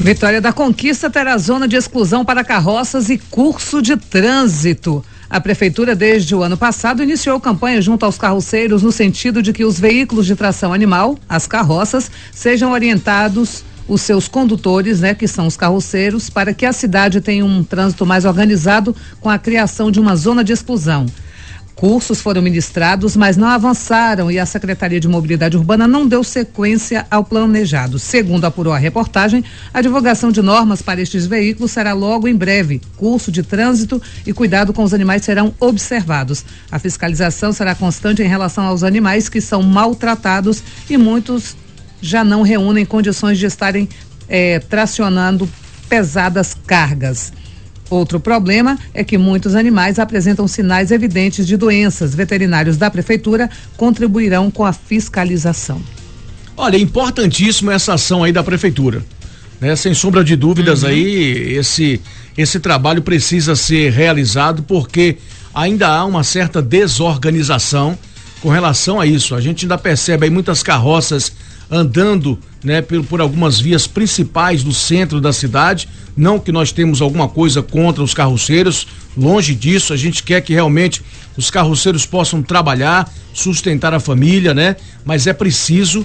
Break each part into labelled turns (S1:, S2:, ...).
S1: Vitória da Conquista terá zona de exclusão para carroças e curso de trânsito. A prefeitura, desde o ano passado, iniciou campanha junto aos carroceiros no sentido de que os veículos de tração animal, as carroças, sejam orientados, os seus condutores, que são os carroceiros, para que a cidade tenha um trânsito mais organizado com a criação de uma zona de exclusão. Cursos foram ministrados, mas não avançaram e a Secretaria de Mobilidade Urbana não deu sequência ao planejado. Segundo apurou a reportagem, a divulgação de normas para estes veículos será logo em breve. Curso de trânsito e cuidado com os animais serão observados. A fiscalização será constante em relação aos animais que são maltratados e muitos já não reúnem condições de estarem tracionando pesadas cargas. Outro problema é que muitos animais apresentam sinais evidentes de doenças. Veterinários da prefeitura contribuirão com a fiscalização.
S2: Olha, é importantíssima essa ação aí da prefeitura, sem sombra de dúvidas. Aí esse trabalho precisa ser realizado porque ainda há uma certa desorganização com relação a isso. A gente ainda percebe aí muitas carroças andando, por algumas vias principais do centro da cidade. Não que nós temos alguma coisa contra os carroceiros, longe disso. A gente quer que realmente os carroceiros possam trabalhar, sustentar a família, mas é preciso,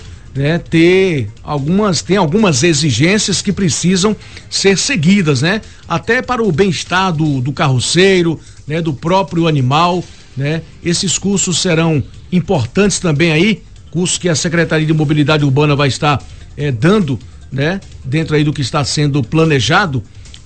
S2: ter algumas exigências que precisam ser seguidas, até para o bem-estar do carroceiro, do próprio animal, Esses cursos serão importantes também aí, cursos que a Secretaria de Mobilidade Urbana vai estar dando, dentro aí do que está sendo planejado,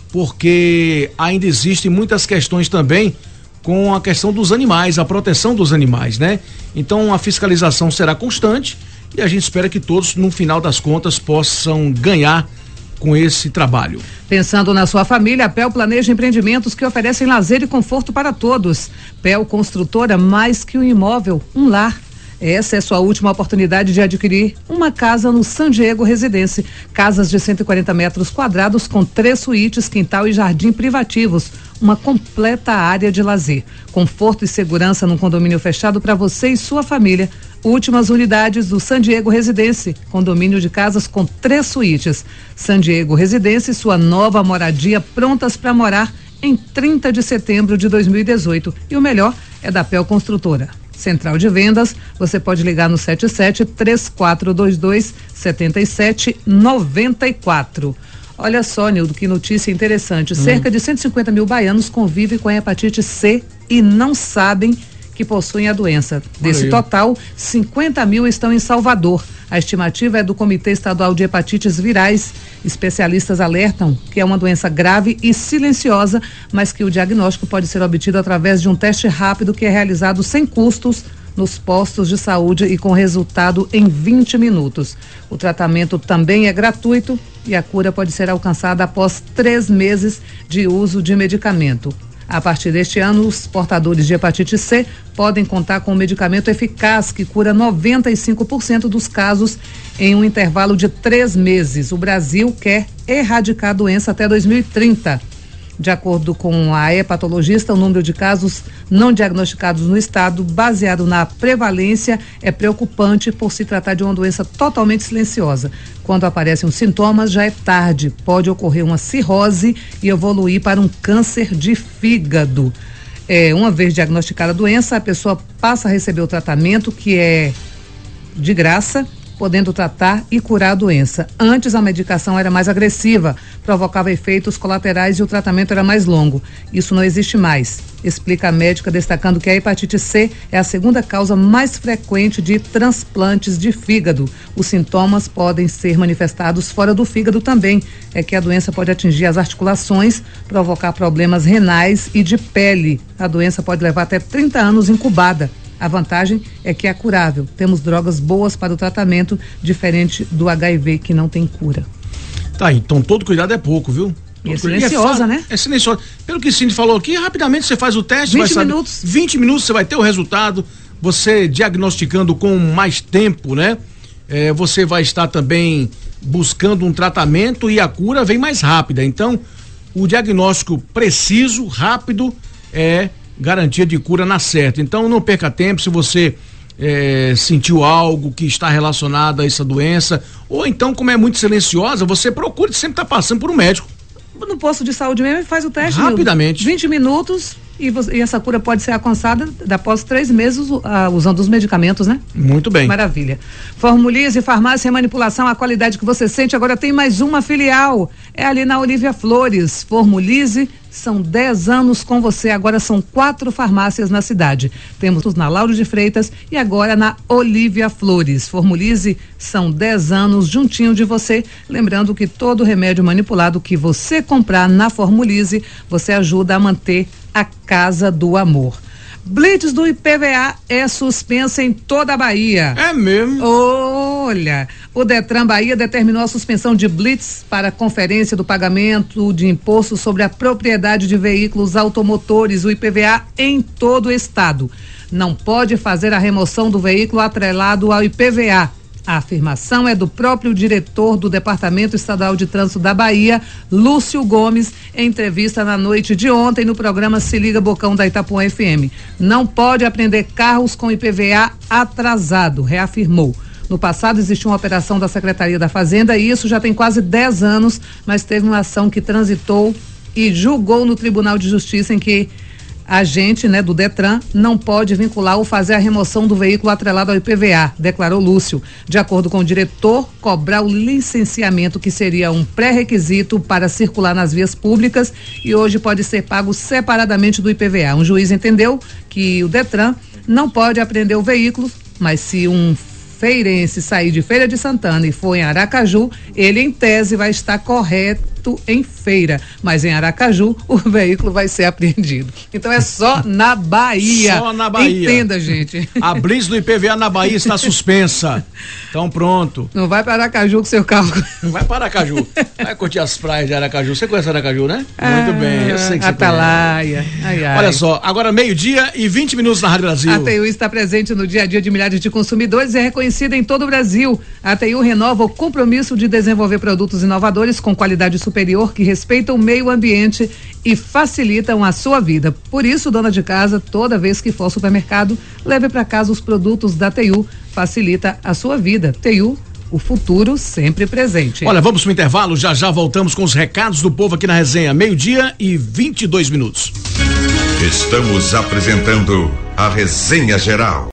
S2: porque ainda existem muitas questões também com a questão dos animais, a proteção dos animais, Então a fiscalização será constante e a gente espera que todos, no final das contas, possam ganhar com esse trabalho.
S1: Pensando na sua família, a PEL planeja empreendimentos que oferecem lazer e conforto para todos. PEL Construtora, mais que um imóvel, um lar. Essa é sua última oportunidade de adquirir uma casa no San Diego Residência. Casas de 140 metros quadrados com 3 suítes, quintal e jardim privativos. Uma completa área de lazer. Conforto e segurança num condomínio fechado para você e sua família. Últimas unidades do San Diego Residência. Condomínio de casas com 3 suítes. San Diego Residência, sua nova moradia prontas para morar em 30 de setembro de 2018. E o melhor é da PEL Construtora. Central de Vendas, você pode ligar no 77-3422-7794. Olha só, Nildo, que notícia interessante. Cerca de 150 mil baianos convivem com a hepatite C e não sabem que possuem a doença. Desse total, 50 mil estão em Salvador. A estimativa é do Comitê Estadual de Hepatites Virais. Especialistas alertam que é uma doença grave e silenciosa, mas que o diagnóstico pode ser obtido através de um teste rápido que é realizado sem custos nos postos de saúde e com resultado em 20 minutos. O tratamento também é gratuito e a cura pode ser alcançada após 3 meses de uso de medicamento. A partir deste ano, os portadores de hepatite C podem contar com um medicamento eficaz que cura 95% dos casos em um intervalo de 3 meses. O Brasil quer erradicar a doença até 2030. De acordo com a hepatologista, o número de casos não diagnosticados no estado, baseado na prevalência, é preocupante por se tratar de uma doença totalmente silenciosa. Quando aparecem os sintomas, já é tarde. Pode ocorrer uma cirrose e evoluir para um câncer de fígado. Uma vez diagnosticada a doença, a pessoa passa a receber o tratamento, que é de graça, podendo tratar e curar a doença. Antes, a medicação era mais agressiva, provocava efeitos colaterais e o tratamento era mais longo. Isso não existe mais, explica a médica, destacando que a hepatite C é a segunda causa mais frequente de transplantes de fígado. Os sintomas podem ser manifestados fora do fígado também. É que a doença pode atingir as articulações, provocar problemas renais e de pele. A doença pode levar até 30 anos incubada. A vantagem é que é curável. Temos drogas boas para o tratamento, diferente do HIV, que não tem cura.
S2: Tá, então todo cuidado é pouco, viu?
S1: E é silenciosa, né?
S2: É silenciosa. Pelo que o Cindy falou aqui, rapidamente você faz o teste,
S1: 20 minutos.
S2: 20 minutos você vai ter o resultado, você diagnosticando com mais tempo, você vai estar também buscando um tratamento e a cura vem mais rápida. Então, o diagnóstico preciso, rápido, é garantia de cura na certa. Então não perca tempo. Se você sentiu algo que está relacionado a essa doença Ou então, como é muito silenciosa, você procura sempre estar passando por um médico.
S1: No posto de saúde mesmo, faz o teste.
S2: Rapidamente.
S1: 20 minutos e essa cura pode ser alcançada após 3 meses usando os medicamentos, né?
S2: Muito bem.
S1: Maravilha. Formulize, farmácia e manipulação, a qualidade que você sente. Agora tem mais uma filial. É ali na Olívia Flores. Formulize, são 10 anos com você. Agora são 4 farmácias na cidade. Temos na Lauro de Freitas e agora na Olívia Flores. Formulize, são 10 anos juntinho de você. Lembrando que todo remédio manipulado que você comprar na Formulize, você ajuda a manter a Casa do Amor. Blitz do IPVA é suspensa em toda a Bahia.
S2: É mesmo?
S1: Olha, o Detran Bahia determinou a suspensão de blitz para a conferência do pagamento de imposto sobre a propriedade de veículos automotores, o IPVA, em todo o estado. Não pode fazer a remoção do veículo atrelado ao IPVA. A afirmação é do próprio diretor do Departamento Estadual de Trânsito da Bahia, Lúcio Gomes, em entrevista na noite de ontem no programa Se Liga Bocão da Itapuã FM. Não pode apreender carros com IPVA atrasado, reafirmou. No passado existiu uma operação da Secretaria da Fazenda e isso já tem quase 10 anos, mas teve uma ação que transitou e julgou no Tribunal de Justiça em que a agente, do Detran, não pode vincular ou fazer a remoção do veículo atrelado ao IPVA, declarou Lúcio. De acordo com o diretor, cobrar o licenciamento, que seria um pré-requisito para circular nas vias públicas, e hoje pode ser pago separadamente do IPVA. Um juiz entendeu que o Detran não pode apreender o veículo, mas se um feirense sair de Feira de Santana e for em Aracaju, ele em tese vai estar correto em Feira, mas em Aracaju o veículo vai ser apreendido. Então é só na Bahia.
S2: Só na Bahia.
S1: Entenda, gente.
S2: A blitz do IPVA na Bahia está suspensa. Então pronto.
S1: Não vai para Aracaju com seu carro.
S2: Não vai para Aracaju. Vai curtir as praias de Aracaju. Você conhece Aracaju, né? Muito bem. Eu sei que
S1: Atalaia.
S2: Ai, ai. Olha só, agora 12h e 20 minutos na Rádio Brasil.
S1: A TU está presente no dia a dia de milhares de consumidores e é reconhecida em todo o Brasil. A TU renova o compromisso de desenvolver produtos inovadores com qualidade superior que respeitam o meio ambiente e facilitam a sua vida. Por isso, dona de casa, toda vez que for ao supermercado, leve para casa os produtos da TU. Facilita a sua vida. TU, o futuro sempre presente.
S2: Olha, vamos pro intervalo, já voltamos com os recados do povo aqui na resenha. 12h e 22 minutos.
S3: Estamos apresentando a Resenha Geral.